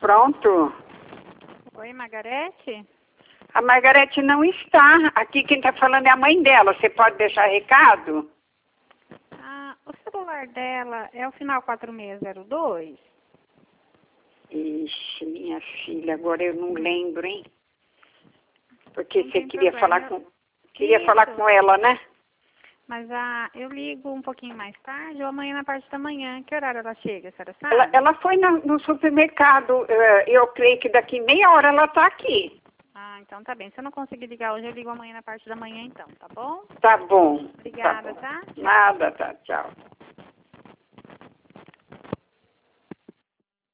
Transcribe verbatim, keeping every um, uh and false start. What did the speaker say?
Pronto. Oi, Margarete? A Margarete não está. Aqui quem está falando é a mãe dela. Você pode deixar recado? Ah, o celular dela é o final quatro seis zero dois? Ixi, minha filha, agora eu não lembro, hein? Porque Não você tem queria problema. falar com... Queria Isso. falar com ela, né? Mas ah, eu ligo um pouquinho mais tarde ou amanhã na parte da manhã. Que horário ela chega, a senhora sabe? Ela, ela foi na- no supermercado. eh, Eu creio que daqui meia hora ela está aqui. Ah, então tá bem. Se eu não conseguir ligar hoje, eu ligo amanhã na parte da manhã então, tá bom? Tá bom. Obrigada, Tá bom. tá? Tchau. Nada, tá. Tchau.